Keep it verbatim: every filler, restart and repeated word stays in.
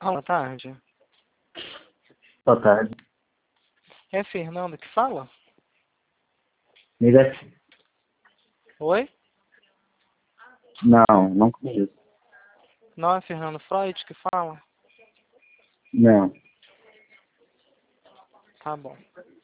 Boa tarde. Boa tarde. É Fernando que fala? Mira... Oi? Não, não conheço. Não é Fernando Freud que fala? Não. Tá bom.